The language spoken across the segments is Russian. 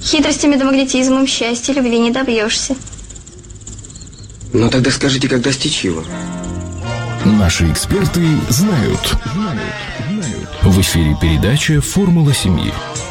Хитростями да магнетизмом счастья, любви не добьешься. Ну тогда скажите, как достичь его? Наши эксперты знают. В эфире передача «Формула семьи».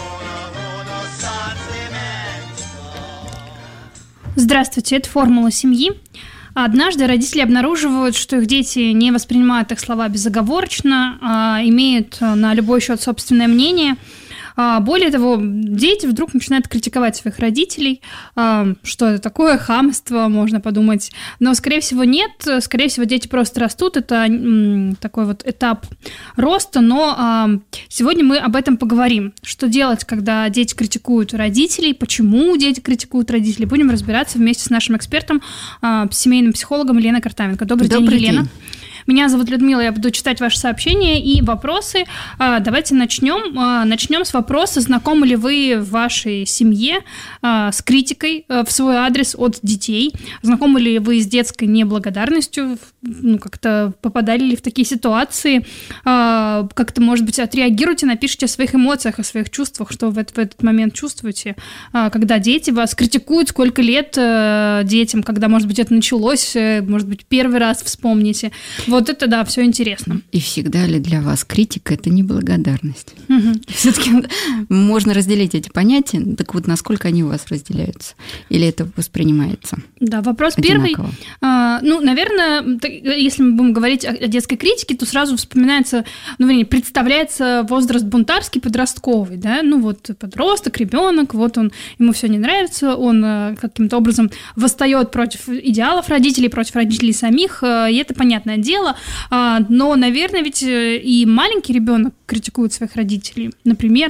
Здравствуйте, это «Формула семьи». Однажды родители обнаруживают, что их дети не воспринимают их слова безоговорочно, а имеют на любой счет собственное мнение. Более того, дети вдруг начинают критиковать своих родителей, что это такое хамство, можно подумать. Но, скорее всего, нет. Скорее всего, дети просто растут. Это такой вот этап роста. Но сегодня мы об этом поговорим. Что делать, когда дети критикуют родителей, почему дети критикуют родителей. Будем разбираться вместе с нашим экспертом, семейным психологом Еленой Картавенко. Добрый день, Елена. Меня зовут Людмила, я буду читать ваши сообщения и вопросы. Давайте начнем. Начнем с вопроса, знакомы ли вы в вашей семье с критикой в свой адрес от детей? Знакомы ли вы с детской неблагодарностью? Как-то попадали ли в такие ситуации? Как-то, может быть, отреагируйте, напишите о своих эмоциях, о своих чувствах, что вы в этот момент чувствуете, когда дети вас критикуют, сколько лет детям, когда, может быть, это началось, может быть, первый раз вспомните. Вот это, да, все интересно. И всегда ли для вас критика – это неблагодарность? Все-таки можно разделить эти понятия, так вот, насколько они у вас разделяются? Или это воспринимается Да, вопрос одинаково? Первый. Наверное, если мы будем говорить о детской критике, то сразу вспоминается, представляется возраст бунтарский, подростковый, да, подросток, ребенок, вот он, ему все не нравится, он каким-то образом восстает против идеалов родителей, против родителей самих, и это понятное дело. Но, наверное, ведь и маленький ребенок критикует своих родителей. Например,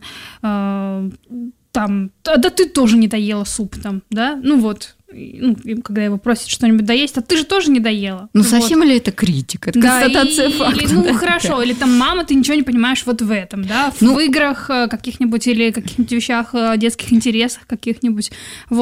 да ты тоже не доела суп там, да, когда его просят что-нибудь доесть, а ты же тоже не доела. Совсем ли это критика? Это констатация факта. Хорошо, или там, мама, ты ничего не понимаешь вот в этом, да, в играх каких-нибудь или каких-нибудь вещах, детских интересах каких-нибудь,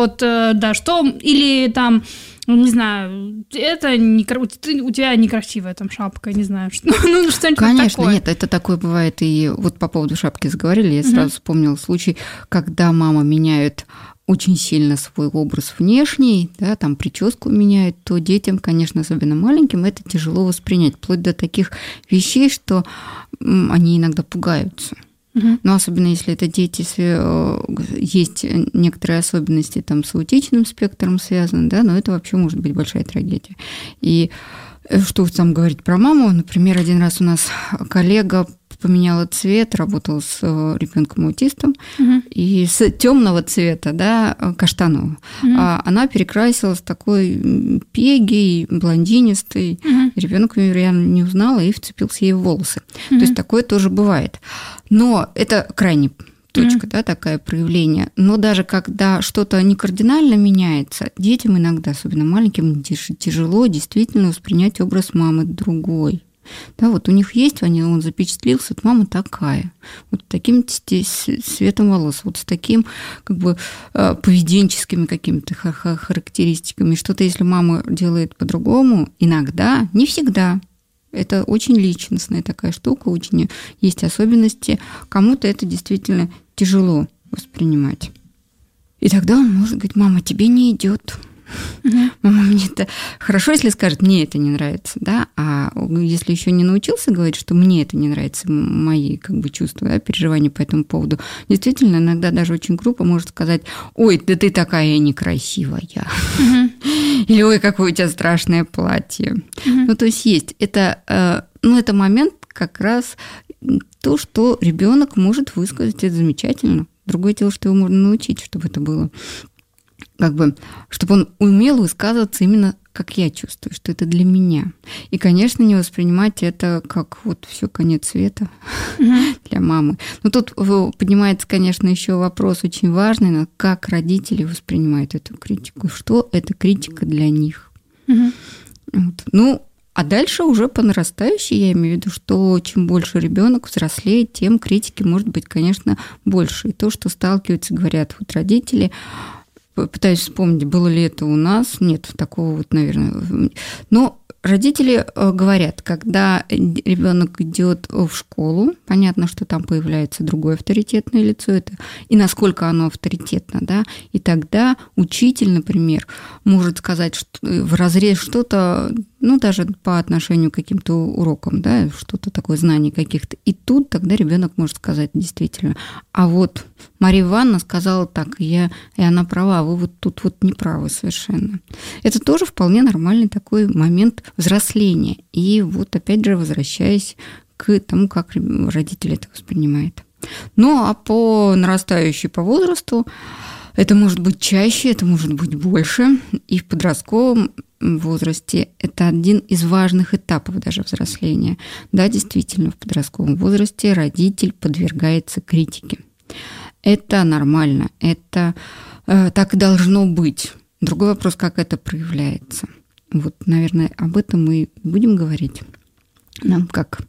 или там, не знаю, это у тебя некрасивая там шапка, не знаю, что-нибудь Конечно, такое. Нет, это такое бывает. И вот по поводу шапки заговорили, я сразу вспомнила случай, когда мама меняет очень сильно свой образ внешний, да, там прическу меняет, то детям, конечно, особенно маленьким, это тяжело воспринять, вплоть до таких вещей, что они иногда пугаются. Но особенно если это дети, есть некоторые особенности там с аутичным спектром связаны, да, но это вообще может быть большая трагедия. И что там говорить про маму, например, один раз у нас коллега поменяла цвет, работала с ребенком-аутистом, и с темного цвета, да, каштанового, она перекрасилась такой пегий, блондинистой, ребенок ее реально не узнал и вцепился ей в волосы. То есть такое тоже бывает. Но это крайне точка, да, такое проявление. Но даже когда что-то не кардинально меняется, детям иногда, особенно маленьким, тяжело действительно воспринять образ мамы другой. Да, вот у них есть, он запечатлился, вот мама такая, вот таким цветом волос, вот с таким поведенческими какими-то характеристиками. Что-то, если мама делает по-другому, иногда, не всегда. Это очень личностная такая штука, очень есть особенности. Кому-то это действительно тяжело воспринимать. И тогда он может говорить: мама, тебе не идет. Мама, мне это хорошо, если скажет, мне это не нравится, да, а если еще не научился говорить, что мне это не нравится, мои чувства, да, переживания по этому поводу, действительно, иногда даже очень грубо может сказать: ой, да ты такая некрасивая, или ой, какое у тебя страшное платье. То есть это момент как раз то, что ребенок может высказать, это замечательно. Другое дело, что его можно научить, чтобы это было чтобы он умел высказываться именно как я чувствую, что это для меня. И, конечно, не воспринимать это как все, конец света для мамы. Но тут поднимается, конечно, еще вопрос очень важный, как родители воспринимают эту критику, что эта критика для них. А дальше уже по нарастающей, я имею в виду, что чем больше ребенок взрослеет, тем критики может быть, конечно, больше. И то, что сталкиваются, говорят родители, пытаюсь вспомнить, было ли это у нас, нет, такого наверное. Но родители говорят, когда ребенок идет в школу, понятно, что там появляется другое авторитетное лицо, это, и насколько оно авторитетно, да, и тогда учитель, например, может сказать вразрез что-то, ну, даже по отношению к каким-то урокам, да, что-то такое, знание каких-то, и тут тогда ребенок может сказать действительно, а вот Мария Ивановна сказала так, и она права, вы вот тут вот не правы совершенно. Это тоже вполне нормальный такой момент взросления. И вот опять же, возвращаясь к тому, как родитель это воспринимает. Ну, а по нарастающей по возрасту это может быть чаще, это может быть больше. И в подростковом возрасте это один из важных этапов даже взросления. Да, действительно, в подростковом возрасте родитель подвергается критике. Это нормально, это так и должно быть. Другой вопрос, как это проявляется. Вот, наверное, об этом мы будем говорить. Нам как?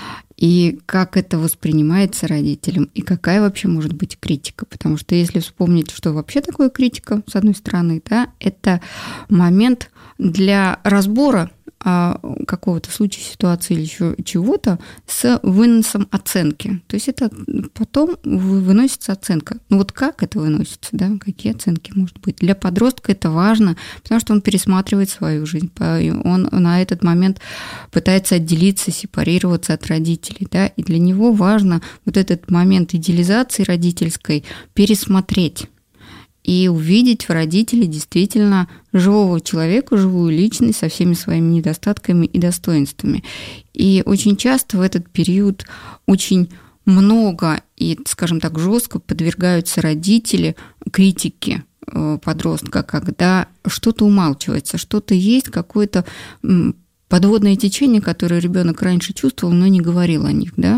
И как это воспринимается родителям, и какая вообще может быть критика. Потому что если вспомнить, что вообще такое критика, с одной стороны, да, это момент для разбора какого-то случая, ситуации или еще чего-то с выносом оценки. То есть это потом выносится оценка. Ну вот как это выносится, да? Какие оценки может быть? Для подростка это важно, потому что он пересматривает свою жизнь, он на этот момент пытается отделиться, сепарироваться от родителей, да? И для него важно вот этот момент идеализации родительской пересмотреть и увидеть в родителе действительно живого человека, живую личность со всеми своими недостатками и достоинствами. И очень часто в этот период очень много и, скажем так, жестко подвергаются родители критике подростка, когда что-то умалчивается, что-то есть, какое-то подводное течение, которое ребенок раньше чувствовал, но не говорил о них, да?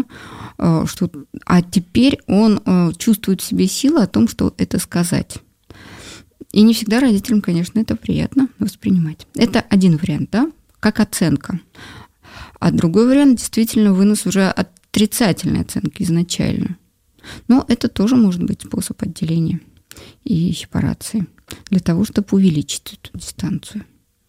А теперь он чувствует в себе силы о том, что это сказать. И не всегда родителям, конечно, это приятно воспринимать. Это один вариант, да, как оценка. А другой вариант действительно вынос уже отрицательной оценки изначально. Но это тоже может быть способ отделения и сепарации для того, чтобы увеличить эту дистанцию.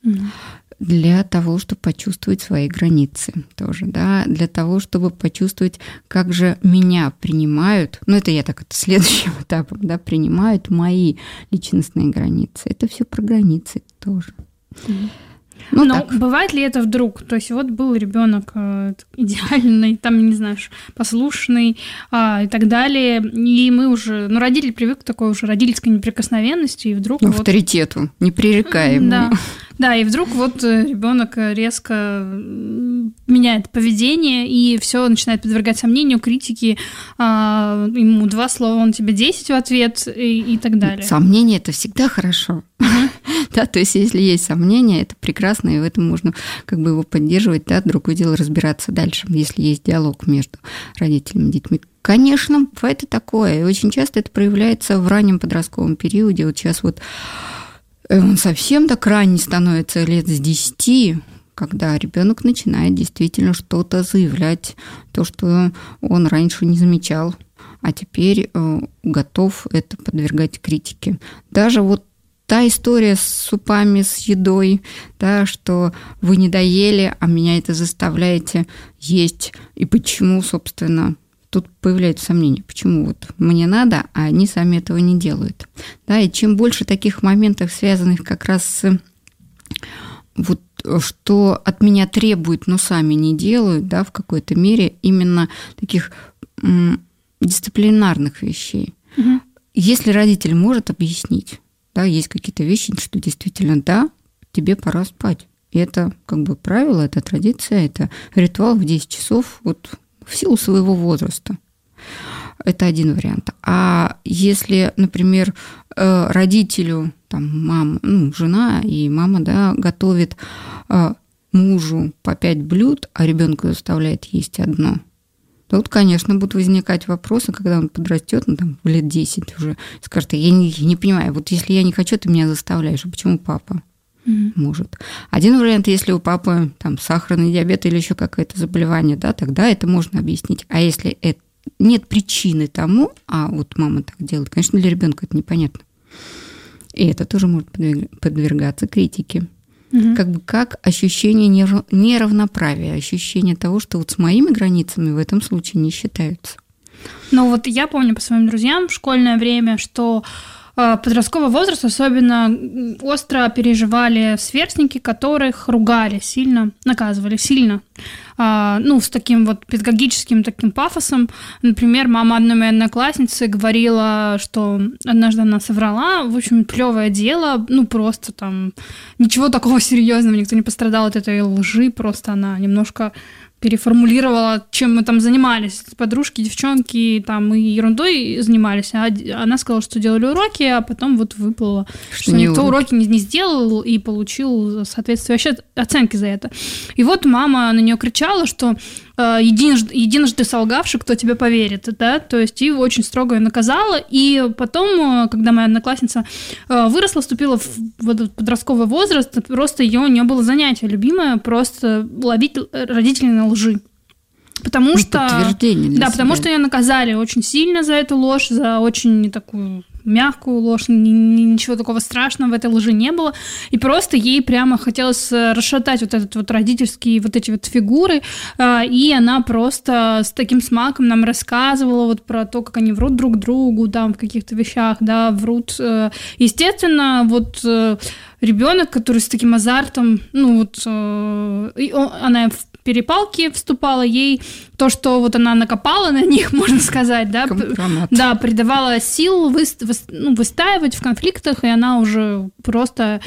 Для того, чтобы почувствовать свои границы тоже, да, для того, чтобы почувствовать, как же меня принимают, ну, это я так, это следующим этапом, да, принимают мои личностные границы. Это все про границы тоже. Ну, но так. Бывает ли это вдруг? То есть вот был ребенок идеальный, там, не знаю, послушный и так далее, и мы уже, ну, родитель привык к такой уже родительской неприкосновенности, и вдруг вот... Авторитету, непререкаемому. Да, и вдруг вот ребенок резко меняет поведение, и все начинает подвергать сомнению, критике, ему 2 слова, он тебе 10 в ответ и так далее. Сомнение – это всегда хорошо. Да, то есть если есть сомнения, это прекрасно, и в этом можно как бы его поддерживать, да, другое дело разбираться дальше, если есть диалог между родителями и детьми. Конечно, бывает и такое, и очень часто это проявляется в раннем подростковом периоде. Вот сейчас вот он совсем так ранний становится, лет с 10, когда ребенок начинает действительно что-то заявлять, то, что он раньше не замечал, а теперь готов это подвергать критике. Даже вот та история с супами, с едой, да, что вы не доели, а меня это заставляете есть. И почему, собственно, тут появляются сомнения. Почему вот мне надо, а они сами этого не делают. Да, и чем больше таких моментов, связанных как раз с вот что от меня требуют, но сами не делают, да, в какой-то мере именно таких дисциплинарных вещей. Угу. Если родитель может объяснить, да, есть какие-то вещи, что действительно, да, тебе пора спать. И это как бы правило, это традиция, это ритуал в 10 часов вот, в силу своего возраста. Это один вариант. А если, например, родителю, там, мама, ну, жена и мама, да, готовит мужу по 5 блюд, а ребенка заставляет есть одно, тут, конечно, будут возникать вопросы, когда он подрастет, ну, там, в лет 10 уже, скажет, я не понимаю, вот если я не хочу, ты меня заставляешь, а почему папа может? Один вариант, если у папы там сахарный диабет или еще какое-то заболевание, да, тогда это можно объяснить. А если нет причины тому, а вот мама так делает, конечно, для ребенка это непонятно. И это тоже может подвергаться критике. Как бы как ощущение неравноправия, ощущение того, что вот с моими границами в этом случае не считаются. Ну вот я помню по своим друзьям в школьное время, что подростковый возраст особенно остро переживали сверстники, которых ругали сильно, наказывали сильно. С таким вот педагогическим таким пафосом. Например, мама одной моей одноклассницы говорила, что однажды она соврала, в общем, клевое дело, просто там ничего такого серьезного, никто не пострадал от этой лжи, просто она немножко переформулировала, чем мы там занимались. Подружки, девчонки там и ерундой занимались, а она сказала, что делали уроки, а потом вот выплыло, что никто уроки не сделал и получил соответствующие оценки за это. И вот мама на нее кричала, что единожды солгавший, кто тебе поверит, да, то есть и очень строго ее наказала, и потом, когда моя одноклассница выросла, вступила в этот подростковый возраст, просто у нее было занятие любимое, просто ловить родителей на лжи. Потому что ее наказали очень сильно за эту ложь, за очень такую мягкую ложь, ничего такого страшного в этой лжи не было, и просто ей прямо хотелось расшатать вот этот вот родительские вот эти вот фигуры, и она просто с таким смаком нам рассказывала вот про то, как они врут друг другу, там, в каких-то вещах, да, врут. Естественно, вот ребенок, который с таким азартом, она в перепалки вступала, ей то, что вот она накопала на них, можно сказать, да, придавала сил выстаивать в конфликтах, и она уже просто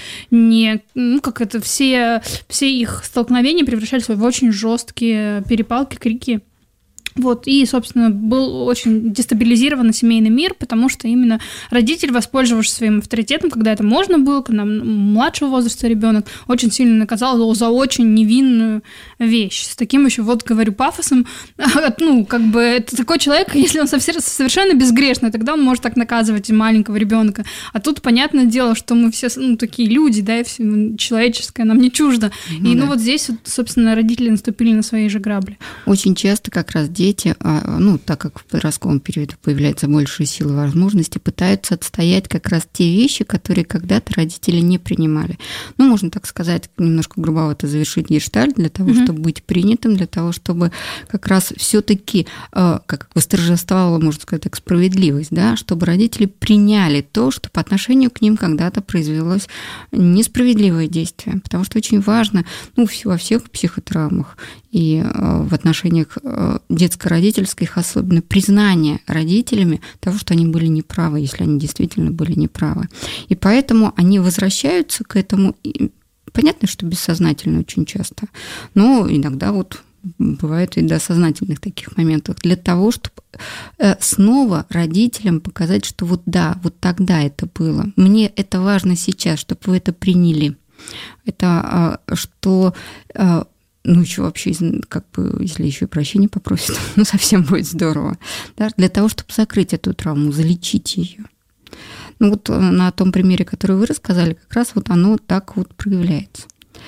все их столкновения превращались в очень жесткие перепалки, крики. Вот, и, собственно, был очень дестабилизирован семейный мир, потому что именно родитель, воспользовавшись своим авторитетом, когда это можно было, когда младшего возраста ребенок, очень сильно наказал за очень невинную вещь. С таким еще, вот говорю, пафосом, это такой человек, если он совершенно безгрешный, тогда он может так наказывать маленького ребенка. А тут, понятное дело, что мы все, такие люди, да, и все человеческое нам не чуждо. Вот здесь, вот, собственно, родители наступили на свои же грабли. Очень часто как раз дети, так как в подростковом периоде появляется больше сил и возможностей, пытаются отстоять как раз те вещи, которые когда-то родители не принимали. Можно так сказать, немножко грубовато завершить гештальт для того, чтобы быть принятым, для того, чтобы как раз все-таки как восторжествовала, можно сказать так, справедливость, да, чтобы родители приняли то, что по отношению к ним когда-то произвелось несправедливое действие. Потому что очень важно, во всех психотравмах и в отношениях детско-родительских особенно, признание родителями того, что они были неправы, если они действительно были неправы. И поэтому они возвращаются к этому, и понятно, что бессознательно очень часто, но иногда вот бывает и до сознательных таких моментов, для того, чтобы снова родителям показать, что вот тогда это было. Мне это важно сейчас, чтобы вы это приняли. Это что... еще вообще, если еще и прощения попросят, совсем будет здорово. Да? Для того, чтобы закрыть эту травму, залечить ее. На том примере, который вы рассказали, как раз вот оно так вот проявляется.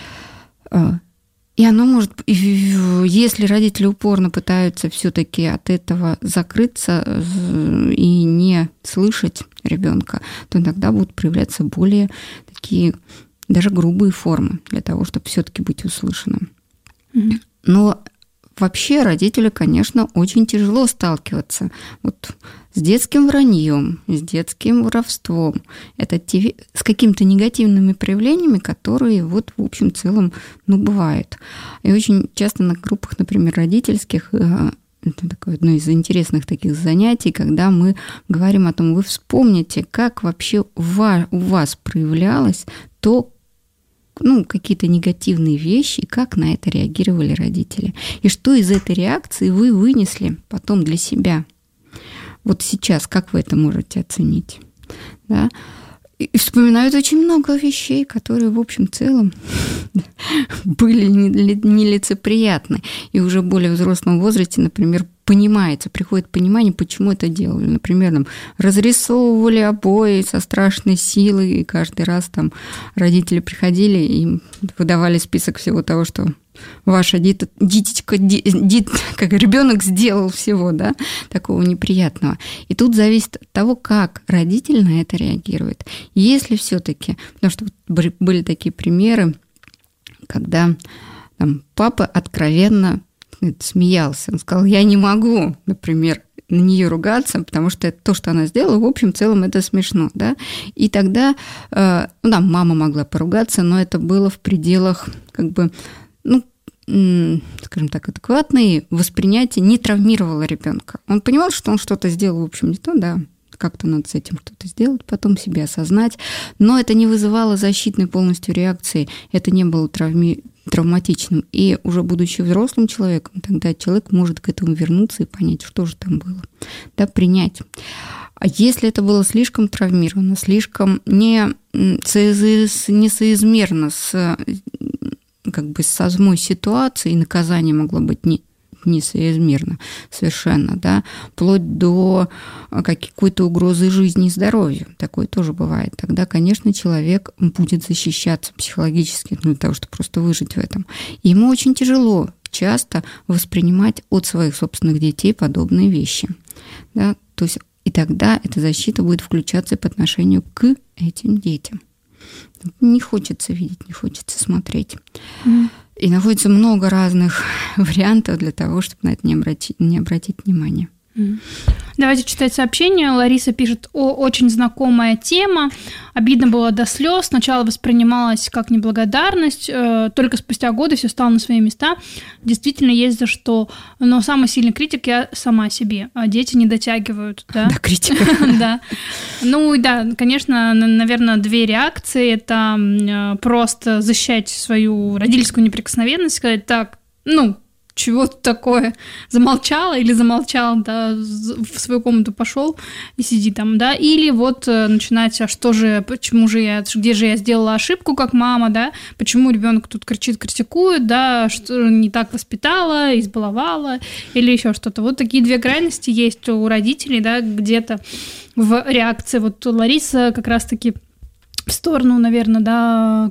И оно может, если родители упорно пытаются все-таки от этого закрыться и не слышать ребенка, то иногда будут проявляться более такие даже грубые формы для того, чтобы все-таки быть услышанным. Но вообще родителю, конечно, очень тяжело сталкиваться с детским враньем, с детским воровством. Это с какими-то негативными проявлениями, которые в общем целом бывают. И очень часто на группах, например, родительских, это такое одно из интересных таких занятий, когда мы говорим о том, вы вспомните, как вообще у вас проявлялось то, какие-то негативные вещи, и как на это реагировали родители. И что из этой реакции вы вынесли потом для себя. Вот сейчас, как вы это можете оценить? Да? И вспоминают очень много вещей, которые, в общем целом, были нелицеприятны. И уже в более взрослом возрасте, например, приходит понимание, почему это делали. Например, разрисовывали обои со страшной силой, и каждый раз родители приходили и выдавали список всего того, что ваша дитечка, как ребенок сделал всего, да, такого неприятного. И тут зависит от того, как родитель на это реагирует. Если все-таки, потому что были такие примеры, когда там папа откровенно смеялся. Он сказал: я не могу, например, на нее ругаться, потому что то, что она сделала, в общем, в целом это смешно, да. И тогда, мама могла поругаться, но это было в пределах, скажем так, адекватное воспринятие, не травмировало ребенка. Он понимал, что он что-то сделал, в общем, не то, да, как-то надо с этим что-то сделать, потом себе осознать, но это не вызывало защитной полностью реакции, это не было травматичным. И уже будучи взрослым человеком, тогда человек может к этому вернуться и понять, что же там было, да, принять. А если это было слишком травмировано, слишком несоизмерно с самой ситуацией, наказание могло быть несоизмерно совершенно, да, вплоть до какой-то угрозы жизни и здоровью. Такое тоже бывает. Тогда, конечно, человек будет защищаться психологически для того, чтобы просто выжить в этом. И ему очень тяжело часто воспринимать от своих собственных детей подобные вещи. Да? То есть и тогда эта защита будет включаться по отношению к этим детям. Не хочется видеть, не хочется смотреть. И находится много разных вариантов для того, чтобы на это не обратить внимания. Давайте читать сообщение. Лариса пишет: очень знакомая тема. Обидно было до слез. Сначала воспринималась как неблагодарность, только спустя годы все стало на свои места. Действительно, есть за что. Но самый сильный критик я сама себе. А дети не дотягивают. Да, критика. Да. Ну да, конечно, наверное, две реакции. Это просто защищать свою родительскую неприкосновенность, сказать: так, чего тут такое? Замолчала или замолчал, да, в свою комнату пошел и сиди там, да, или вот начинать: а что же, где же я сделала ошибку как мама, да, почему ребенок тут кричит, критикует, да, что не так воспитала, избаловала или еще что-то. Вот такие две крайности есть у родителей, да, где-то в реакции. Вот Лариса как раз-таки в сторону, наверное, да,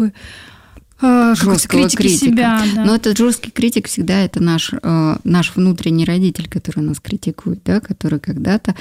жесткого критика. Себя, да. Но этот жесткий критик всегда это наш внутренний родитель, который нас критикует, да, который когда-то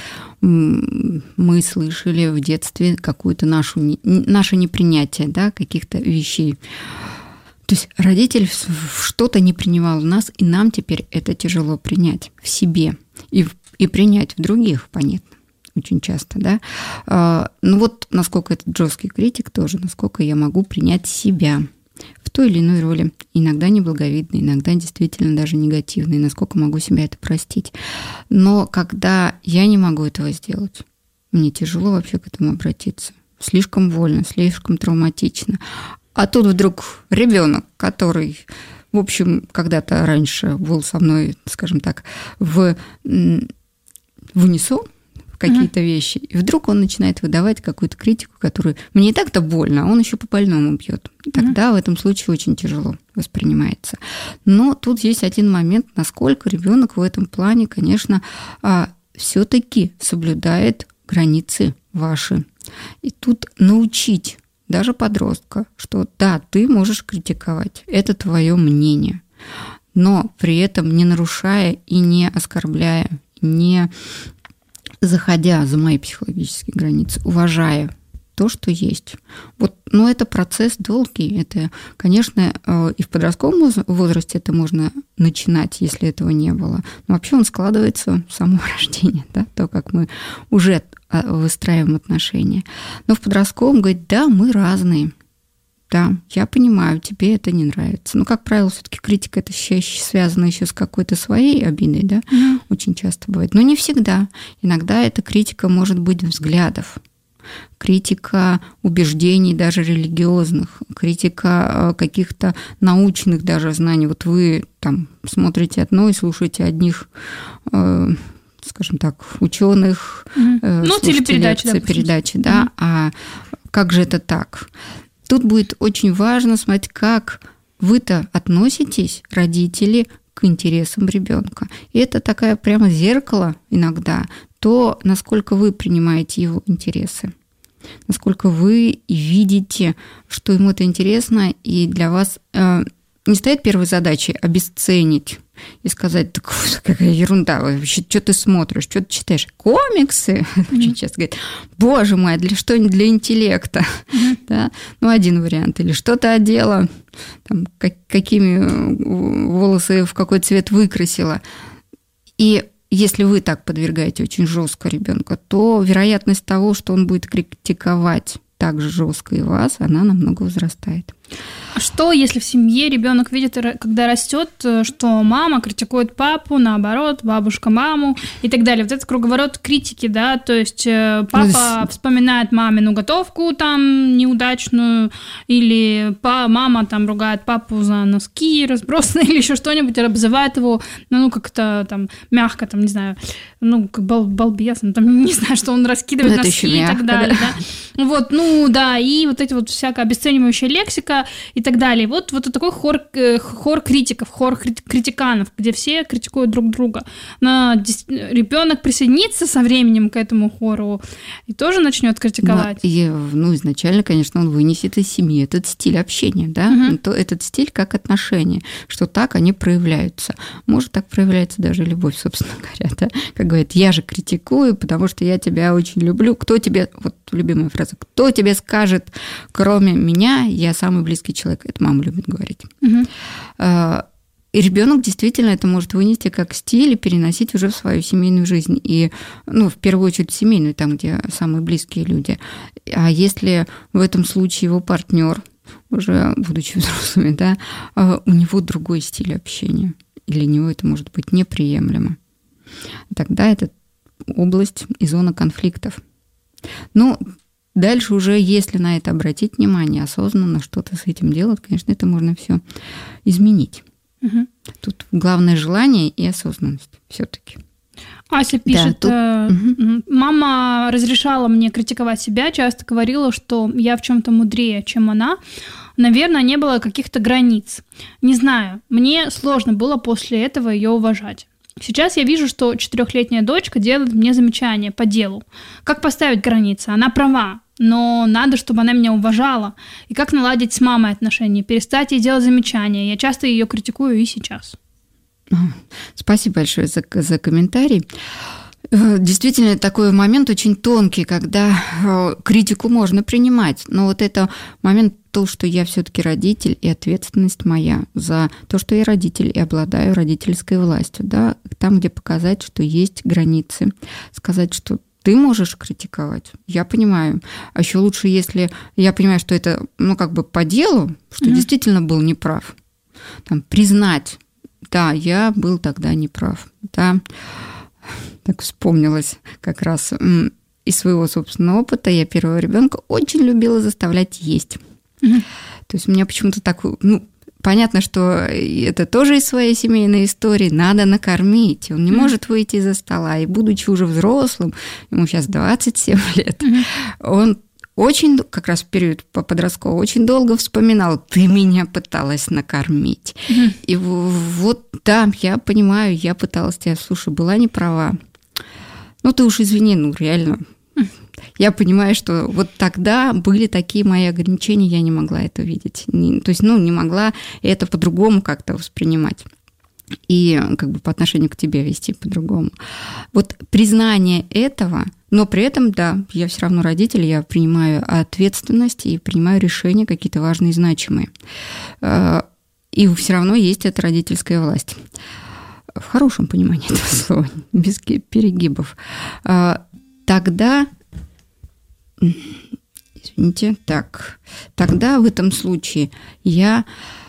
мы слышали в детстве какое-то наше непринятие, да, каких-то вещей. То есть родитель что-то не принимал в нас, и нам теперь это тяжело принять в себе и принять в других, понятно. Очень часто, да. Вот насколько этот жесткий критик тоже, насколько я могу принять себя в той или иной роли, иногда неблаговидной, иногда действительно даже негативной, насколько могу себя это простить. Но когда я не могу этого сделать, мне тяжело вообще к этому обратиться. Слишком больно, слишком травматично. А тут вдруг ребенок, который, в общем, когда-то раньше был со мной, скажем так, в унисон, какие-то вещи, и вдруг он начинает выдавать какую-то критику, которую мне и так-то больно, а он еще по больному бьет. Тогда в этом случае очень тяжело воспринимается. Но тут есть один момент, насколько ребенок в этом плане, конечно, все-таки соблюдает границы ваши. И тут научить даже подростка, что да, ты можешь критиковать, это твое мнение, но при этом не нарушая и не оскорбляя, не заходя за мои психологические границы, уважая то, что есть. Но это процесс долгий. Это, конечно, и в подростковом возрасте это можно начинать, если этого не было. Но вообще он складывается с самого рождения, да, то, как мы уже выстраиваем отношения. Но в подростковом говорит: да, мы разные. Да, я понимаю, тебе это не нравится. Но, как правило, все-таки критика это чаще связана еще с какой-то своей обидой, да, очень часто бывает. Но не всегда. Иногда эта критика может быть взглядов, критика убеждений даже религиозных, критика каких-то научных даже знаний. Вот вы там смотрите одно и слушаете одних, скажем так, ученых, телепередачи, да, а как же это так? Тут будет очень важно смотреть, как вы-то относитесь, родители, к интересам ребенка. И это такая прямо зеркало иногда, то, насколько вы принимаете его интересы, насколько вы видите, что ему это интересно, и для вас не стоит первой задачей обесценить и сказать: так какая ерунда, вообще, что ты смотришь, что ты читаешь? Комиксы? Очень часто говорят: боже мой, что для интеллекта? Да? Один вариант. Или что ты одела? там, какими волосы в какой цвет выкрасила. И если вы так подвергаете очень жестко ребенка, то вероятность того, что он будет критиковать так же жестко и вас, она намного возрастает. А что, если в семье ребенок видит, когда растет, что мама критикует папу, наоборот, бабушка маму и так далее? Вот этот круговорот критики, да, то есть папа вспоминает мамину готовку там неудачную, или мама там ругает папу за носки разбросанные, или еще что-нибудь, обзывает его, ну, как-то там мягко, там, не знаю, ну, как балбесом, там, не знаю, что он раскидывает носки и так далее, да. Вот, ну, да, и вот эти вот всякая обесценивающая лексика и так далее. Вот такой хор критиков, хор критиканов, где все критикуют друг друга. Ребенок присоединится со временем к этому хору и тоже начнет критиковать. Ну, изначально, конечно, он вынесет из семьи этот стиль общения, да, то этот стиль как отношения, что так они проявляются. Может, так проявляется даже любовь, собственно говоря, да? Как говорят, я же критикую, потому что я тебя очень люблю. Кто тебе, вот любимая фраза, кто тебе скажет, кроме меня, я самый близкий человек. Это мама любит говорить. И ребенок действительно это может вынести как стиль и переносить уже в свою семейную жизнь. И, ну, в первую очередь, семейную, там, где самые близкие люди. А если в этом случае его партнер, уже будучи взрослыми, да, у него другой стиль общения, и для него это может быть неприемлемо, тогда это область и зона конфликтов. Ну, дальше уже, если на это обратить внимание, осознанно что-то с этим делать, конечно, это можно все изменить. Тут главное желание и осознанность все-таки. Ася пишет, да, мама разрешала мне критиковать себя, часто говорила, что я в чем-то мудрее, чем она. Наверное, не было каких-то границ. Не знаю, мне сложно было после этого ее уважать. Сейчас я вижу, что 4-летняя дочка делает мне замечания по делу. Как поставить границы? Она права, но надо, чтобы она меня уважала. И как наладить с мамой отношения? Перестать ей делать замечания. Я часто ее критикую и сейчас. Спасибо большое за комментарий. Действительно, такой момент очень тонкий, когда критику можно принимать. Но вот это момент, то, что я все-таки родитель, и ответственность моя за то, что я родитель и обладаю родительской властью. Да? Там, где показать, что есть границы. Сказать, что ты можешь критиковать, я понимаю. А еще лучше, если я понимаю, что это, ну, как бы по делу, что действительно был неправ. Там, признать, да, я был тогда неправ. Да. Так вспомнилось как раз из своего собственного опыта. Я первого ребенка очень любила заставлять есть. То есть у меня почему-то так... Ну, понятно, что это тоже из своей семейной истории. Надо накормить. Он не может выйти из-за стола. И будучи уже взрослым, ему сейчас 27 лет, он очень, как раз в период подросткового, очень долго вспоминал: ты меня пыталась накормить. И вот, да, я понимаю, я пыталась тебя, слушай, была не права. Ну, ты уж извини, ну, реально. Я понимаю, что вот тогда были такие мои ограничения, я не могла это видеть. То есть, ну, не могла это по-другому как-то воспринимать. И как бы по отношению к тебе вести по-другому. Вот признание этого, но при этом, да, я все равно родитель, я принимаю ответственность и принимаю решения какие-то важные и значимые. И все равно есть эта родительская власть. В хорошем понимании этого слова, без перегибов. Тогда, извините, так, тогда в этом случае я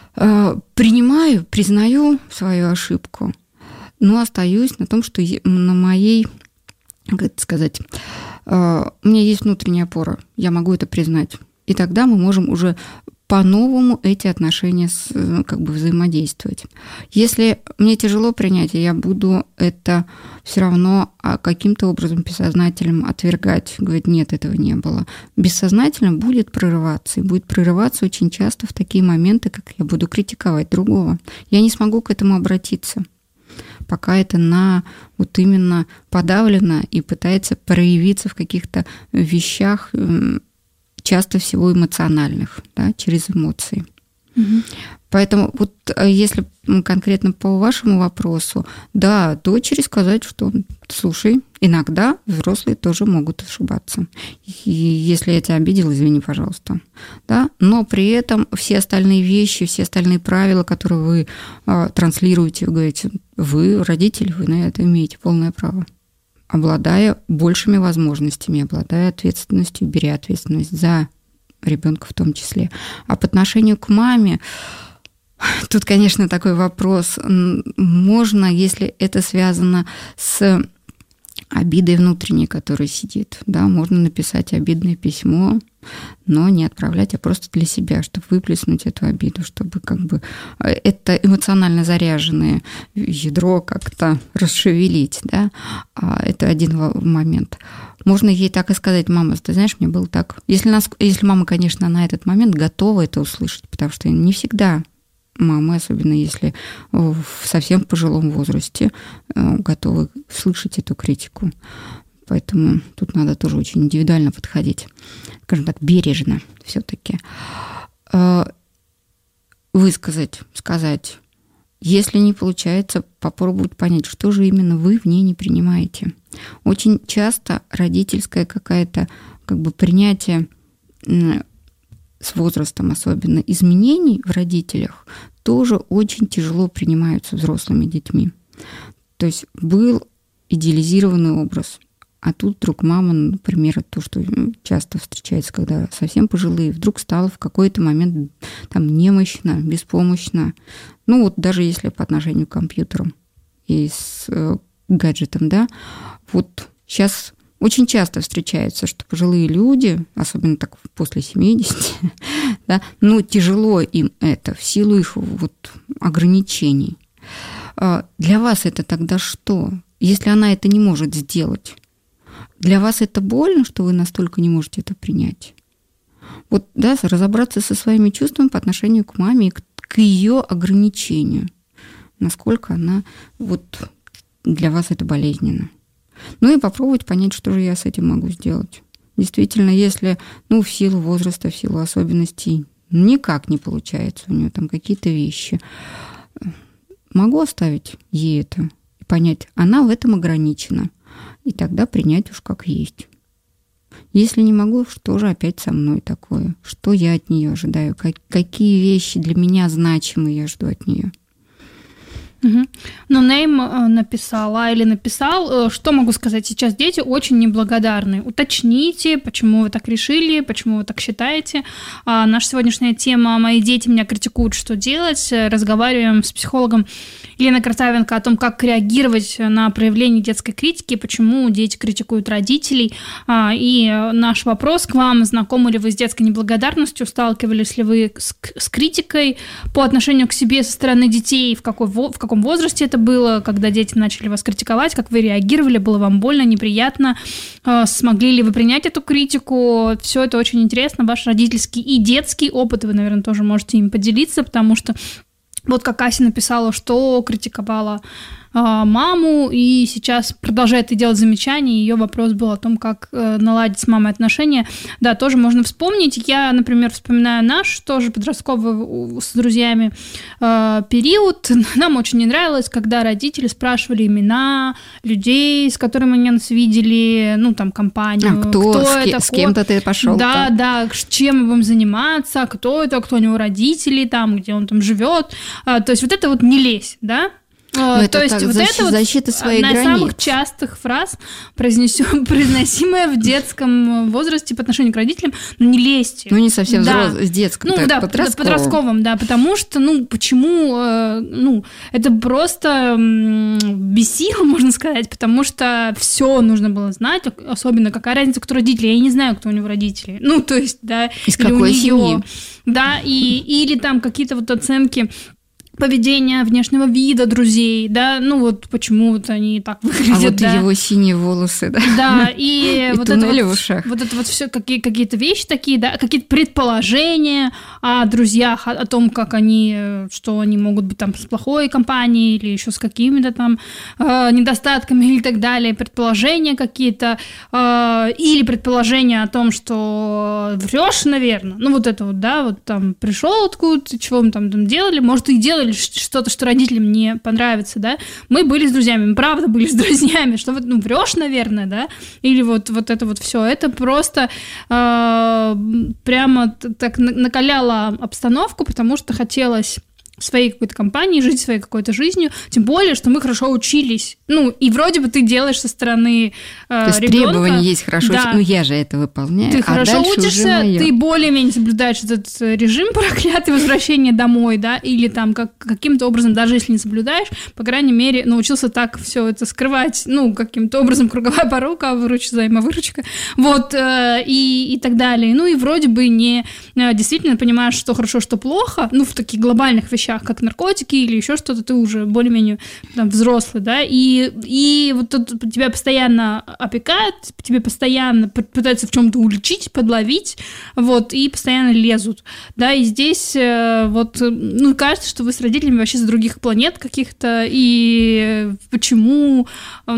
признаю свою ошибку, но остаюсь на том, что на моей, как это сказать, у меня есть внутренняя опора, я могу это признать. И тогда мы можем уже по-новому эти отношения как бы взаимодействовать. Если мне тяжело принять, я буду это все равно каким-то образом бессознательным отвергать, говорить: нет, этого не было. Бессознательно будет прорываться, и будет прорываться очень часто в такие моменты, как я буду критиковать другого. Я не смогу к этому обратиться, пока это вот именно подавлено и пытается проявиться в каких-то вещах, часто всего эмоциональных, да, через эмоции. Поэтому вот если конкретно по вашему вопросу, да, дочери сказать, что слушай, Иногда взрослые тоже могут ошибаться. И если я тебя обидел, извини, пожалуйста. Да? Но при этом все остальные вещи, все остальные правила, которые вы транслируете, вы говорите, вы, родители, вы на это имеете полное право. Обладая большими возможностями, обладая ответственностью, беря ответственность за ребенка в том числе. А по отношению к маме, тут, конечно, такой вопрос. Можно, если это связано с обидой внутренней, которая сидит, да, можно написать обидное письмо, но не отправлять, а просто для себя, чтобы выплеснуть эту обиду, чтобы как бы это эмоционально заряженное ядро как-то расшевелить, да. Это один момент. Можно ей так и сказать: мама, ты знаешь, мне было так. Если мама, конечно, на этот момент готова это услышать, потому что не всегда мамы, особенно если в совсем пожилом возрасте, готовы слышать эту критику. Поэтому тут надо тоже очень индивидуально подходить, скажем так, бережно все-таки. Высказать, сказать. Если не получается, попробовать понять, что же именно вы в ней не принимаете. Очень часто родительское какое-то как бы принятие с возрастом особенно изменений в родителях тоже очень тяжело принимаются взрослыми детьми. То есть был идеализированный образ, а тут вдруг мама, например, то, что часто встречается, когда совсем пожилые, вдруг стала в какой-то момент там немощна, беспомощна. Ну вот даже если по отношению к компьютерам и с гаджетом, да, вот сейчас очень часто встречается, что пожилые люди, особенно так после 70, да, но тяжело им это в силу их вот ограничений. Для вас это тогда что? Если она это не может сделать, для вас это больно, что вы настолько не можете это принять? Вот, да, разобраться со своими чувствами по отношению к маме и к ее ограничению. Насколько она вот для вас это болезненно. Ну и попробовать понять, что же я с этим могу сделать. Действительно, если, в силу возраста, в силу особенностей никак не получается у нее там какие-то вещи, могу оставить ей это и понять, она в этом ограничена, и тогда принять уж как есть. Если не могу, что же опять со мной такое? Что я от нее ожидаю? Какие вещи для меня значимы я жду от нее? Ну, Нейм написал, что могу сказать, сейчас дети очень неблагодарны. Уточните, почему вы так решили, почему вы так считаете. Наша сегодняшняя тема «Мои дети меня критикуют, что делать». Разговариваем с психологом Еленой Красавенко о том, как реагировать на проявление детской критики, почему дети критикуют родителей. И наш вопрос к вам: знакомы ли вы с детской неблагодарностью, сталкивались ли вы с критикой по отношению к себе со стороны детей, в каком возрасте это было, когда дети начали вас критиковать, как вы реагировали, было вам больно, неприятно, смогли ли вы принять эту критику? Все это очень интересно, ваш родительский и детский опыт, вы, наверное, тоже можете им поделиться, потому что вот как Ася написала, что критиковала маму, и сейчас продолжает и делать замечания. Ее вопрос был о том, как наладить с мамой отношения. Да, тоже можно вспомнить. Я, например, вспоминаю наш тоже подростковый с друзьями период. Нам очень не нравилось, когда родители спрашивали имена людей, с которыми они нас видели, компанию. Кто это, с кем-то ты пошел? Да, чем мы будем заниматься, кто это, кто у него родители, где он там живет. То есть вот это вот не лезь, да? То есть вот это защита своей границ. Одна из самых частых фраз, произносимая в детском возрасте по отношению к родителям: не лезьте. Не совсем взрослым, с детском, подростковым, да, потому что, почему, это просто бесило, можно сказать, потому что все нужно было знать, особенно какая разница, кто родители, я не знаю, кто у него родители, то есть, да, из какой семьи, да, или там какие-то вот оценки поведения, внешнего вида друзей, да, почему вот они так выглядят. А вот его синие волосы, да. Да, и вот туннели в ушах. Вот это вот все какие-то вещи такие, да, какие-то предположения о друзьях, о том, что они могут быть там с плохой компанией или еще с какими-то там недостатками или так далее, предположения какие-то, или предположения о том, что врешь, наверное, вот это вот, да, вот там пришел откуда-то, чего мы там делали, может, и делали делали что-то, что родителям не понравится, да, мы были с друзьями, мы правда были с друзьями, что вот, врешь, наверное, да, или вот это вот все, это просто прямо так накаляло обстановку, потому что хотелось в своей какой-то компании, жить своей какой-то жизнью, тем более, что мы хорошо учились. И вроде бы ты делаешь со стороны ребенка. То есть требования есть хорошо, да. Я же это выполняю, ты хорошо учишься, ты более-менее соблюдаешь этот режим проклятый возвращения домой, да, или там каким-то образом, даже если не соблюдаешь, по крайней мере, научился так все это скрывать, каким-то образом круговая порука, взаимовыручка, вот, и так далее. И вроде бы не действительно понимаешь, что хорошо, что плохо, в таких глобальных вещах, как наркотики или еще что-то, ты уже более-менее взрослый, да, и вот тут тебя постоянно опекают, тебе постоянно пытаются в чем-то уличить, подловить, вот, и постоянно лезут, да, и здесь кажется, что вы с родителями вообще с других планет каких-то, и почему,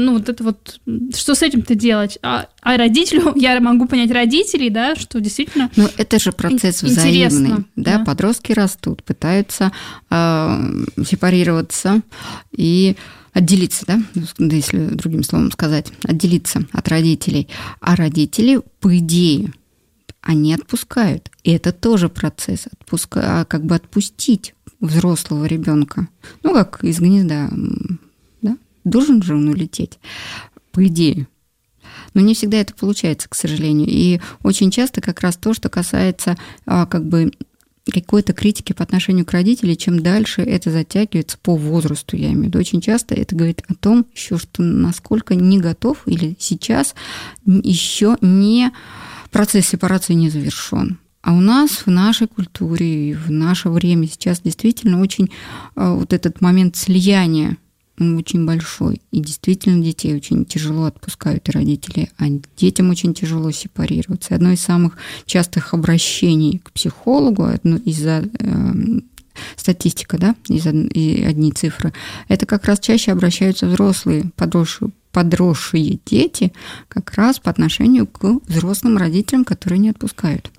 что с этим-то делать? А родителю, я могу понять родителей, да, что действительно это же процесс взаимный, да, подростки растут, пытаются сепарироваться и отделиться, да, если другим словом сказать, отделиться от родителей. А родители, по идее, они отпускают. И это тоже процесс отпустить взрослого ребенка. Как из гнезда, да? Должен же он улететь, по идее. Но не всегда это получается, к сожалению. И очень часто как раз то, что касается какой-то критики по отношению к родителям, чем дальше это затягивается по возрасту, я имею в виду. Очень часто это говорит о том, еще, что насколько не готов или сейчас еще не процесс сепарации не завершен. А у нас в нашей культуре и в наше время сейчас действительно очень вот этот момент слияния, он очень большой. И действительно детей очень тяжело отпускают и родители, а детям очень тяжело сепарироваться. Одно из самых частых обращений к психологу, из-за статистика, да, и одни цифры, это как раз чаще обращаются взрослые, подросшие дети как раз по отношению к взрослым родителям, которые не отпускают.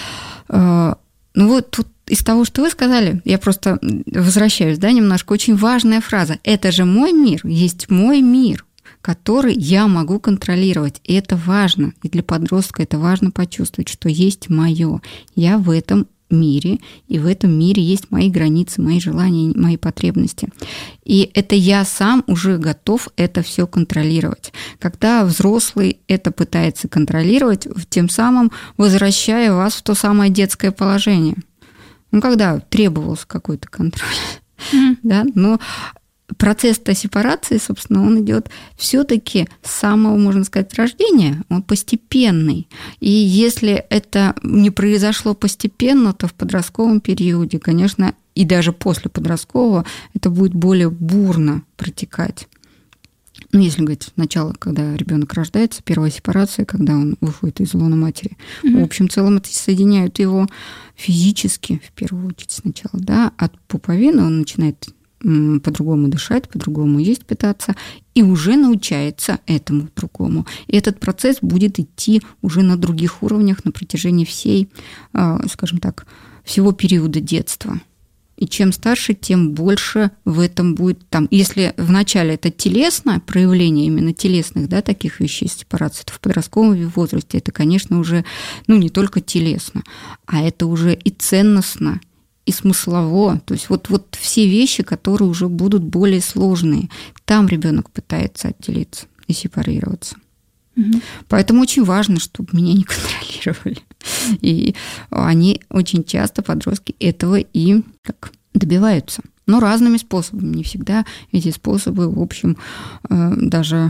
Тут из того, что вы сказали, я просто возвращаюсь, да, немножко, очень важная фраза. Это же мой мир, есть мой мир, который я могу контролировать. И это важно. И для подростка это важно почувствовать, что есть мое. Я в этом мире, и в этом мире есть мои границы, мои желания, мои потребности. И это я сам уже готов это все контролировать. Когда взрослый это пытается контролировать, тем самым возвращая вас в то самое детское положение. Когда требовался какой-то контроль. Да? Но процесс-то сепарации, собственно, он идет все-таки с самого, можно сказать, рождения, он постепенный. И если это не произошло постепенно, то в подростковом периоде, конечно, и даже после подросткового, это будет более бурно протекать. Если говорить сначала, когда ребенок рождается, первая сепарация, когда он выходит из лона матери. В общем, в целом это соединяют его физически, в первую очередь сначала, да, от пуповины он начинает по-другому дышать, по-другому есть, питаться, и уже научается этому другому. И этот процесс будет идти уже на других уровнях на протяжении всей, скажем так, всего периода детства. И чем старше, тем больше в этом будет там. Если вначале это телесное проявление именно телесных, да, таких вещей, сепарации, то в подростковом возрасте это, конечно, уже не только телесно, а это уже и ценностно, и смыслово. То есть вот все вещи, которые уже будут более сложные. Там ребенок пытается отделиться и сепарироваться. Поэтому очень важно, чтобы меня не контролировали. И они очень часто, подростки, этого и добиваются. Но разными способами. Не всегда эти способы, в общем, даже,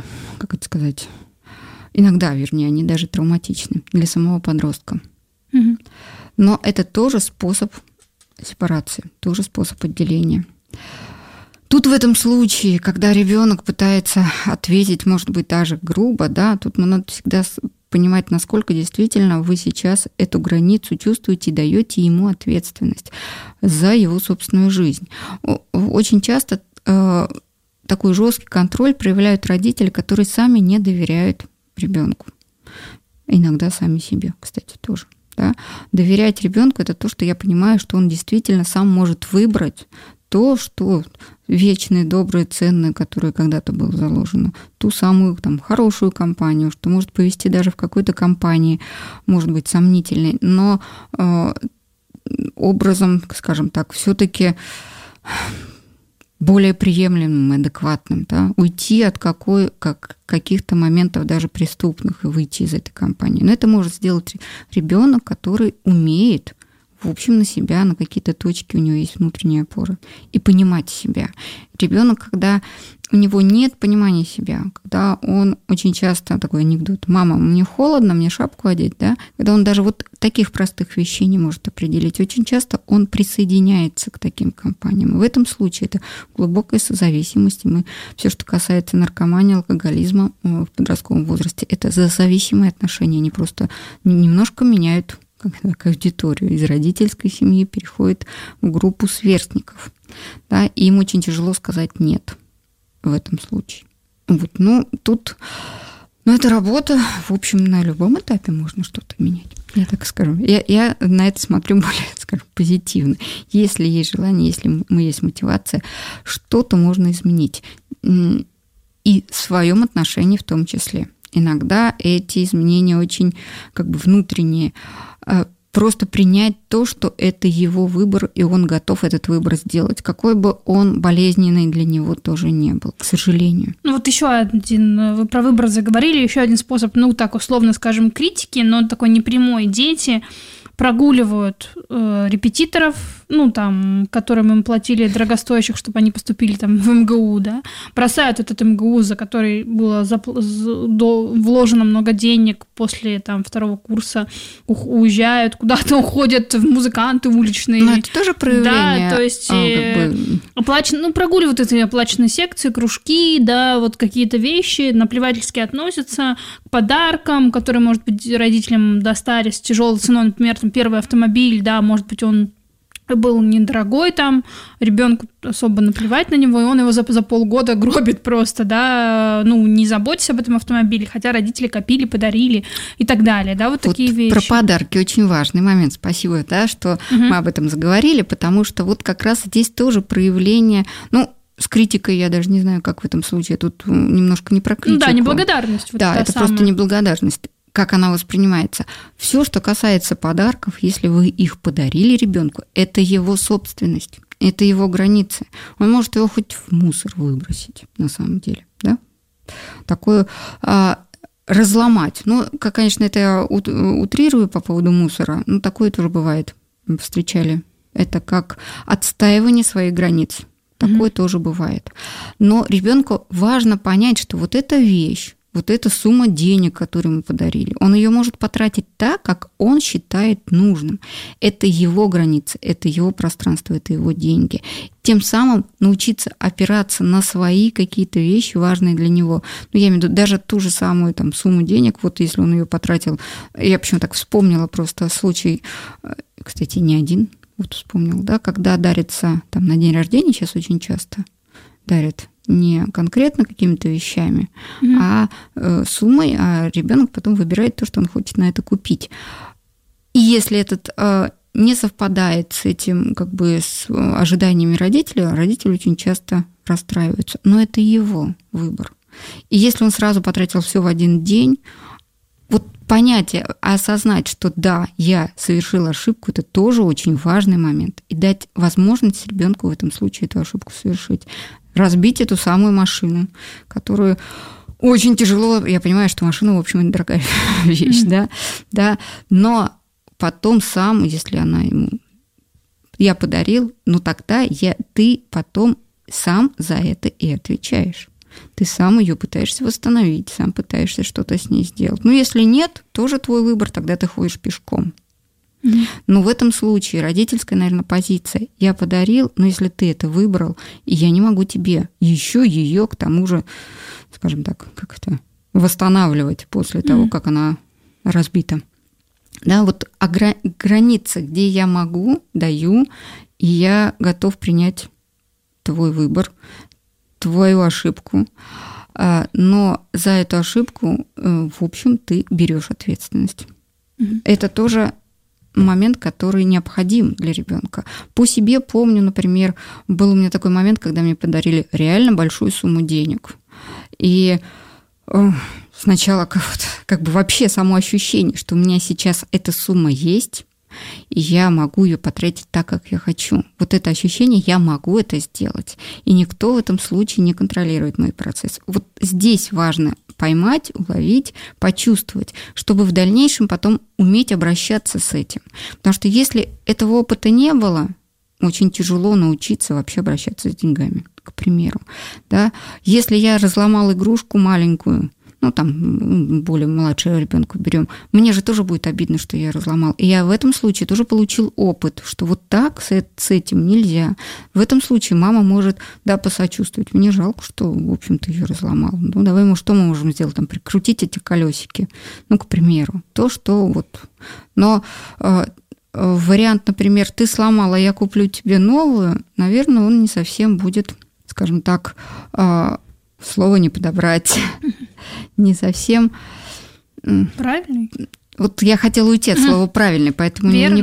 иногда, они даже травматичны для самого подростка. Но это тоже способ сепарации, тоже способ отделения. Тут в этом случае, когда ребенок пытается ответить, может быть, даже грубо, да, тут надо всегда понимать, насколько действительно вы сейчас эту границу чувствуете и даете ему ответственность за его собственную жизнь. Очень часто такой жесткий контроль проявляют родители, которые сами не доверяют ребенку. Иногда сами себе, кстати, тоже. Да? Доверять ребенку — это то, что я понимаю, что он действительно сам может выбрать то, что вечное, доброе, ценное, которое когда-то было заложено, ту самую там хорошую компанию, что может повести даже в какой-то компании, может быть, сомнительной, но образом, скажем так, все-таки более приемлемым, адекватным, да? Уйти от каких-то моментов даже преступных и выйти из этой компании. Но это может сделать ребенок, который умеет, в общем, на себя, на какие-то точки у него есть внутренняя опора, и понимать себя. Ребенок, когда у него нет понимания себя, когда он очень часто, такой анекдот: «Мама, мне холодно, мне шапку одеть», да? Когда он даже вот таких простых вещей не может определить, очень часто он присоединяется к таким компаниям. И в этом случае это глубокая созависимость. И все, что касается наркомании, алкоголизма в подростковом возрасте, это зависимые отношения. Они просто немножко меняют как аудиторию, из родительской семьи переходит в группу сверстников. Да, и им очень тяжело сказать «нет» в этом случае. Вот, тут это работа, в общем, на любом этапе можно что-то менять. Я так скажу. Я на это смотрю более, скажем, позитивно. Если есть желание, если есть мотивация, что-то можно изменить. И в своем отношении в том числе. Иногда эти изменения очень внутренние. Просто принять то, что это его выбор, и он готов этот выбор сделать, какой бы он болезненный для него тоже не был, к сожалению. Вот еще один, вы про выбор заговорили, еще один способ, так условно скажем, критики, но такой непрямой. Дети прогуливают репетиторов, которым им платили дорогостоящих, чтобы они поступили там в МГУ, да, бросают этот МГУ, за который было вложено много денег, после второго курса уезжают, куда-то уходят в музыканты уличные. Но это тоже проявление. Да, то есть прогуливают эти оплаченные секции, кружки, да, вот какие-то вещи, наплевательски относятся к подаркам, которые, может быть, родителям достались с тяжелой ценой, например, первый автомобиль, да, может быть, он был недорогой, ребенку особо наплевать на него, и он его за полгода гробит просто, да, не заботясь об этом автомобиле, хотя родители копили, подарили и так далее, да, вот такие вещи. Про подарки очень важный момент, спасибо, да, что мы об этом заговорили, потому что вот как раз здесь тоже проявление, с критикой я даже не знаю, как в этом случае, тут немножко не про критику. Да, неблагодарность. Да, это просто неблагодарность. Как она воспринимается. Все, что касается подарков, если вы их подарили ребенку, это его собственность, это его границы. Он может его хоть в мусор выбросить, на самом деле, да? Такое разломать. Конечно, это я утрирую по поводу мусора, но такое тоже бывает. Встречали. Это как отстаивание своих границ. Такое тоже бывает. Но ребенку важно понять, что вот эта вещь, вот эта сумма денег, которую мы подарили, он ее может потратить так, как он считает нужным. Это его границы, это его пространство, это его деньги. Тем самым научиться опираться на свои какие-то вещи, важные для него. Я имею в виду даже ту же самую сумму денег, вот если он ее потратил, я почему так вспомнила просто случай, кстати, не один, вспомнил, да, когда дарится на день рождения, сейчас очень часто дарят не конкретно какими-то вещами, а суммой, а ребенок потом выбирает то, что он хочет на это купить. И если этот не совпадает с этим, с ожиданиями родителя, родители очень часто расстраиваются. Но это его выбор. И если он сразу потратил все в один день, понятие, осознать, что да, я совершила ошибку, это тоже очень важный момент. И дать возможность ребенку в этом случае эту ошибку совершить. Разбить эту самую машину, которую очень тяжело, я понимаю, что машина, в общем, это дорогая вещь, да, но потом сам, если она ему, я подарил, тогда ты потом сам за это и отвечаешь. Ты сам ее пытаешься восстановить, сам пытаешься что-то с ней сделать. Если нет, тоже твой выбор, тогда ты ходишь пешком. Но в этом случае родительская, наверное, позиция: я подарил, но если ты это выбрал, и я не могу тебе еще ее, к тому же, скажем так, восстанавливать после того, как она разбита. Да, границы, где я могу, даю, и я готов принять твой выбор, твою ошибку, но за эту ошибку, в общем, ты берешь ответственность. Это тоже момент, который необходим для ребенка. По себе помню, например, был у меня такой момент, когда мне подарили реально большую сумму денег. И сначала как бы вообще само ощущение, что у меня сейчас эта сумма есть, и я могу ее потратить так, как я хочу. Вот это ощущение, я могу это сделать. И никто в этом случае не контролирует мой процесс. Вот здесь важно поймать, уловить, почувствовать, чтобы в дальнейшем потом уметь обращаться с этим. Потому что если этого опыта не было, очень тяжело научиться вообще обращаться с деньгами, к примеру. Да? Если я разломал игрушку маленькую, ну, там, более младшего ребенка берем, мне же тоже будет обидно, что я разломал. И я в этом случае тоже получил опыт, что вот так с этим нельзя. В этом случае мама может, да, посочувствовать. Мне жалко, что, в общем-то, ее разломал. Ну, давай, что мы можем сделать? Там, прикрутить эти колесики. Ну, к примеру. То, что вот... Но вариант, например, ты сломала, я куплю тебе новую, наверное, он не совсем будет, скажем так... Слово не подобрать, не совсем... Правильный? Вот я хотела уйти от слова «правильный», поэтому верный.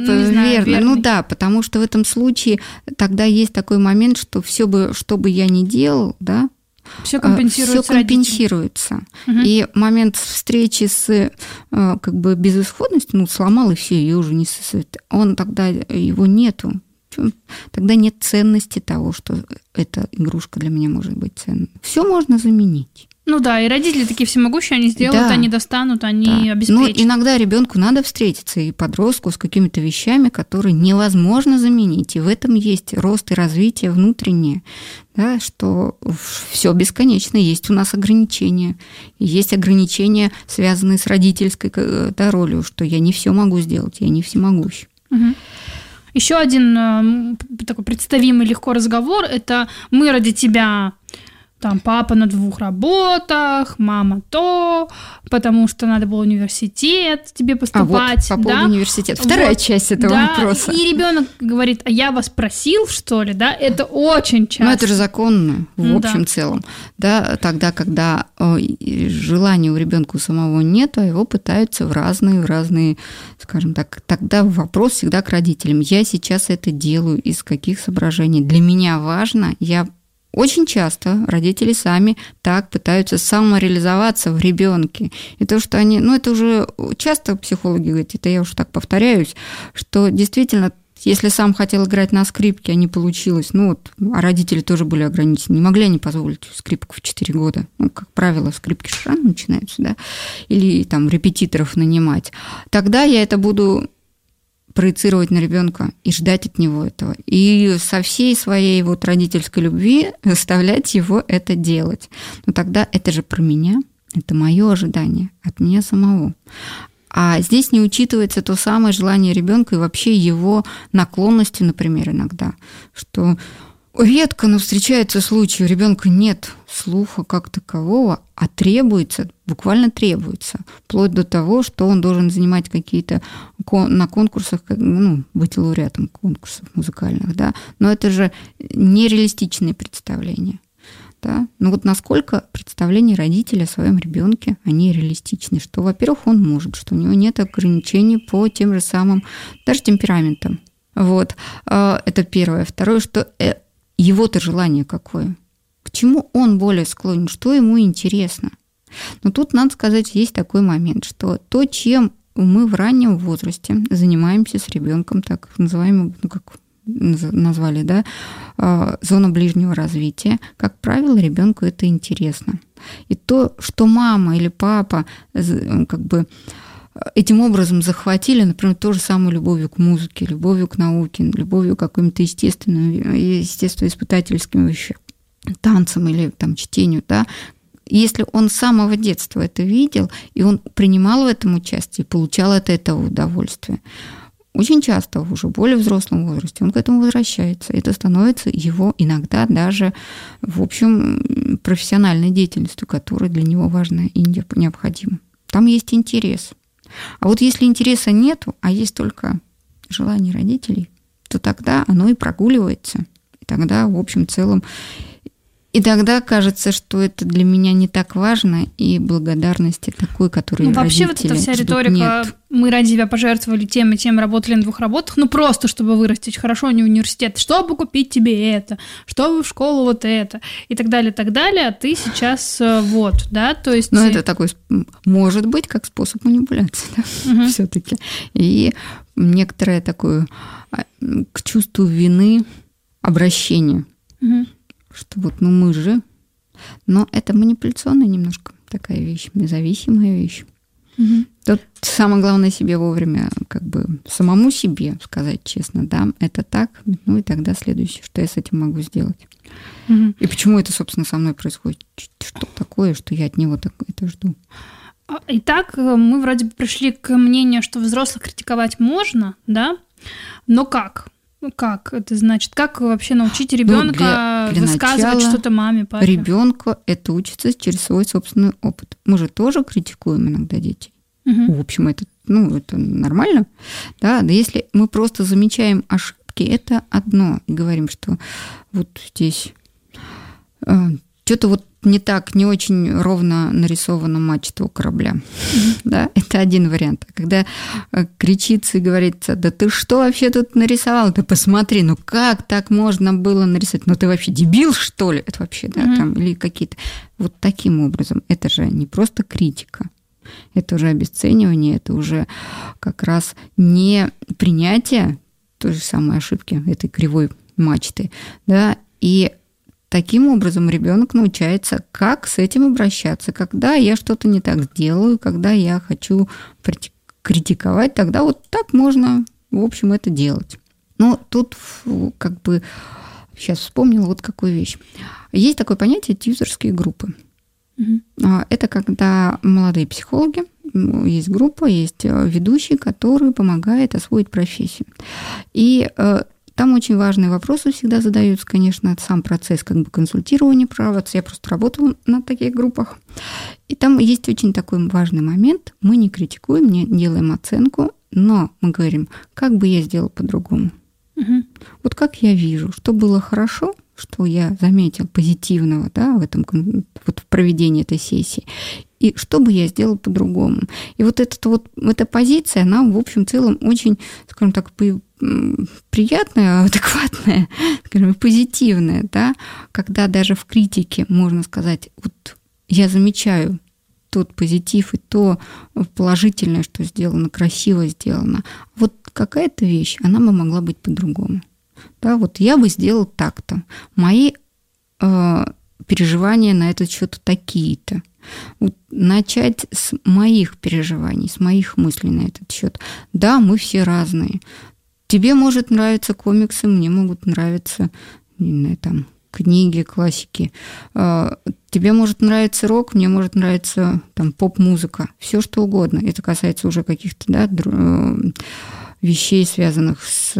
Ну да, потому что в этом случае тогда есть такой момент, что все бы, что бы я ни делал, да, все компенсируется. И момент встречи с как бы безысходностью, ну, сломал, и все, ее уже не сосует, он тогда, его нету. Тогда нет ценности того, что эта игрушка для меня может быть ценной. Все можно заменить. Ну да, и родители такие всемогущие, они сделают, да, они достанут, они обеспечат. Но иногда ребенку надо встретиться, и подростку, с какими-то вещами, которые невозможно заменить. И в этом есть рост и развитие внутреннее, да, что все бесконечно. Есть у нас ограничения. И есть ограничения, связанные с родительской, да, ролью, что я не все могу сделать, я не всемогущ. Угу. Еще один такой представимый легко разговор – это мы ради тебя, там, папа на 2 работах, мама то, потому что надо было в университет тебе поступать. А вот по поводу университета. Вторая часть этого вопроса. И ребенок говорит, а я вас просил, что ли, да? Это очень часто. Ну, это же законно в общем целом. Да, тогда, когда желания у ребенка самого нет, а его пытаются в разные, скажем так, тогда вопрос всегда к родителям. Я сейчас это делаю, из каких соображений? Для меня важно, очень часто родители сами так пытаются самореализоваться в ребенке. И то, что они... Ну, это уже часто психологи говорят, это я уже так повторяюсь, что действительно, если сам хотел играть на скрипке, а не получилось, ну вот, а родители тоже были ограничены, не могли они позволить скрипку в 4 года. Ну, как правило, скрипки рано начинаются, да, или там репетиторов нанимать. Тогда я это буду проецировать на ребенка и ждать от него этого. И со всей своей вот родительской любви заставлять его это делать. Но тогда это же про меня, это мое ожидание от меня самого. А здесь не учитывается то самое желание ребенка и вообще его наклонности, например, иногда, что редко, но встречаются случаи, у ребенка нет слуха как такового, а требуется, буквально требуется, вплоть до того, что он должен занимать какие-то на конкурсах, ну, быть лауреатом конкурсов музыкальных, да, но это же нереалистичные представления. Да? Ну вот насколько представления родителей о своем ребенке, они реалистичны, что, во-первых, он может, что у него нет ограничений по тем же самым, даже темпераментам. Вот, это первое. Второе, что его-то желание какое? К чему он более склонен? Что ему интересно? Но тут, надо сказать, есть такой момент, что то, чем мы в раннем возрасте занимаемся с ребенком, так называемым, ну, как назвали, да, зона ближнего развития, как правило, ребенку это интересно. И то, что мама или папа как бы этим образом захватили, например, то же самое любовью к музыке, любовью к науке, любовью к каким-то естественно-испытательским вещам, танцам или там, чтению, да, если он с самого детства это видел, и он принимал в этом участие, получал от этого удовольствие, очень часто в уже более взрослом возрасте он к этому возвращается. Это становится его иногда даже, в общем, профессиональной деятельностью, которая для него важна и необходима. Там есть интерес. А вот если интереса нету, а есть только желание родителей, то тогда оно и прогуливается. И тогда, в общем целом, И тогда кажется, что это для меня не так важно, и благодарности такой, которую вообще вот эта вся риторика, нет. Мы ради тебя пожертвовали тем и тем, работали на 2 работах, просто чтобы вырастить хорошо, не в университет, чтобы купить тебе это, чтобы в школу вот это, и так далее, а ты сейчас то есть... Но это такой, может быть, как способ манипуляции, да? Все-таки. И некоторое такое к чувству вины обращение. Что мы же. Но это манипуляционная немножко такая вещь, независимая вещь. Тут самое главное себе вовремя самому себе сказать честно, да, это так, и тогда следующее, что я с этим могу сделать. И почему это, собственно, со мной происходит? Что такое, что я от него это жду? Итак, мы вроде бы пришли к мнению, что взрослых критиковать можно, да, но как? Как это значит? Как вообще научить ребенка для высказывать что-то маме, папе? Ребенку это учится через свой собственный опыт. Мы же тоже критикуем иногда детей. В общем, это нормально. Да, если мы просто замечаем ошибки, это одно. И говорим, что вот здесь что-то не так, не очень ровно нарисована мачта у корабля. Да, это один вариант. А когда кричится и говорится, да ты что вообще тут нарисовал? Ты посмотри, как так можно было нарисовать? Ты вообще дебил, что ли? Это вообще, да, там, или какие-то... Вот таким образом. Это же не просто критика. Это уже обесценивание, это уже как раз не принятие той же самой ошибки, этой кривой мачты, да, и таким образом ребенок научается, как с этим обращаться. Когда я что-то не так сделаю, когда я хочу критиковать, тогда вот так можно, в общем, это делать. Но тут сейчас вспомнила вот какую вещь. Есть такое понятие тьюторские группы. Это когда молодые психологи, есть группа, есть ведущий, который помогает освоить профессию. И там очень важные вопросы всегда задаются, конечно, это сам процесс консультирования права. Я просто работала на таких группах. И там есть очень такой важный момент. Мы не критикуем, не делаем оценку, но мы говорим, как бы я сделал по-другому. Вот как я вижу, что было хорошо, что я заметил позитивного, да, в в проведении этой сессии, и что бы я сделал по-другому. И эта позиция, она, в общем, целом очень, скажем так, приятная, адекватная, скажем, позитивная, да, когда даже в критике можно сказать, я замечаю тот позитив и то положительное, что сделано, красиво сделано. Вот какая-то вещь, она бы могла быть по-другому. Да, я бы сделал так-то. Мои переживания на этот счет такие-то. Начать с моих переживаний, с моих мыслей на этот счет. Да, мы все разные. Тебе может нравиться комиксы, мне могут нравиться, книги, классики. Тебе может нравиться рок, мне может нравиться поп-музыка. Все что угодно. Это касается уже каких-то вещей, связанных с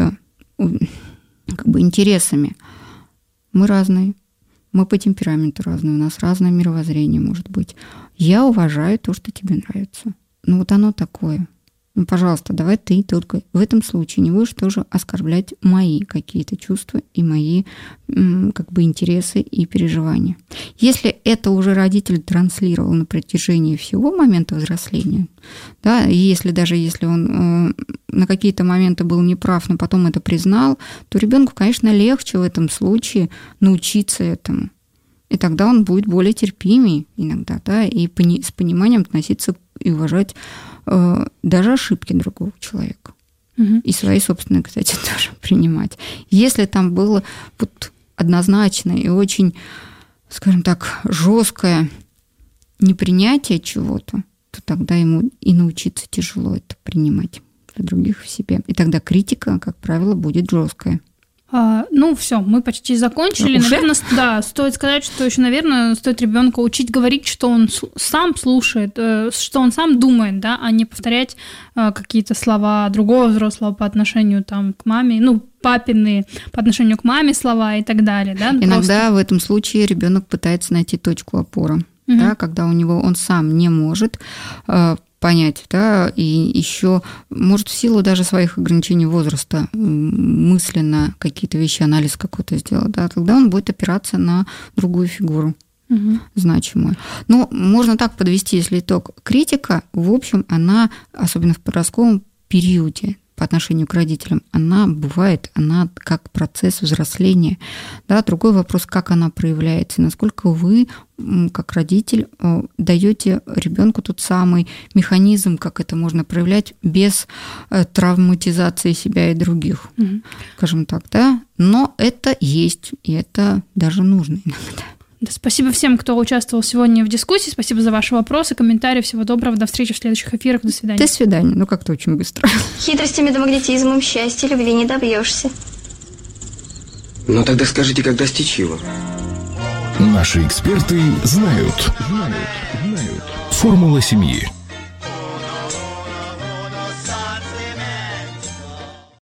интересами. Мы разные. Мы по темпераменту разные. У нас разное мировоззрение может быть. Я уважаю то, что тебе нравится. Оно такое. Пожалуйста, давай ты только в этом случае не будешь тоже оскорблять мои какие-то чувства и мои интересы и переживания. Если это уже родитель транслировал на протяжении всего момента взросления, да, и если он на какие-то моменты был неправ, но потом это признал, то ребенку, конечно, легче в этом случае научиться этому. И тогда он будет более терпимый иногда, да, и с пониманием относиться и уважать даже ошибки другого человека. И свои собственные, кстати, тоже принимать. Если там было однозначное и очень, скажем так, жесткое непринятие чего-то, то тогда ему и научиться тяжело это принимать для других в себе. И тогда критика, как правило, будет жесткая. Все, мы почти закончили. Уже? Наверное, стоит сказать, что еще, наверное, стоит ребенка учить говорить, что он сам слушает, что он сам думает, да, а не повторять какие-то слова другого взрослого по отношению к маме, папины по отношению к маме слова и так далее. Да? Иногда в этом случае ребенок пытается найти точку опоры, да, когда он сам не может понять, да, и еще, может, в силу даже своих ограничений возраста мысленно какие-то вещи, анализ какой-то сделать, да, тогда он будет опираться на другую фигуру значимую. Но можно так подвести, если итог. Критика, в общем, она, особенно в подростковом периоде, по отношению к родителям, она бывает, она как процесс взросления. Да, другой вопрос, как она проявляется, насколько вы, как родитель, даете ребенку тот самый механизм, как это можно проявлять без травматизации себя и других, скажем так, да. Но это есть, и это даже нужно иногда. Да, спасибо всем, кто участвовал сегодня в дискуссии. Спасибо за ваши вопросы, комментарии. Всего доброго. До встречи в следующих эфирах. До свидания. До свидания. Ну, как-то очень быстро. Хитростями да магнетизмом счастья, любви не добьешься. Ну тогда скажите, как достичь его? Наши эксперты знают. Формула семьи.